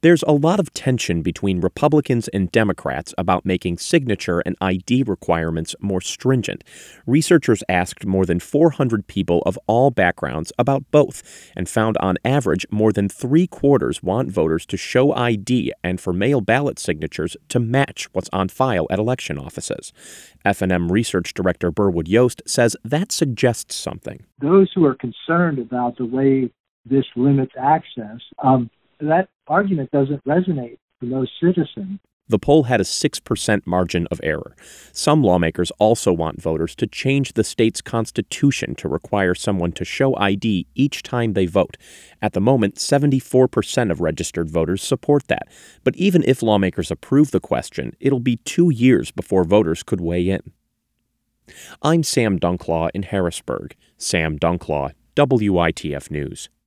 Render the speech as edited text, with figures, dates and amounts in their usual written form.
There's a lot of tension between Republicans and Democrats about making signature and ID requirements more stringent. Researchers asked more than 400 people of all backgrounds about both and found on average more than 3/4 want voters to show ID and for mail ballot signatures to match what's on file at election offices. F&M Research Director Burwood Yost says that suggests something. Those who are concerned about the way this limits access, that argument doesn't resonate for most citizens. The poll had a 6% margin of error. Some lawmakers also want voters to change the state's constitution to require someone to show ID each time they vote. At the moment, 74% of registered voters support that. But even if lawmakers approve the question, it'll be 2 years before voters could weigh in. I'm Sam Dunklaw in Harrisburg. Sam Dunklaw, WITF News.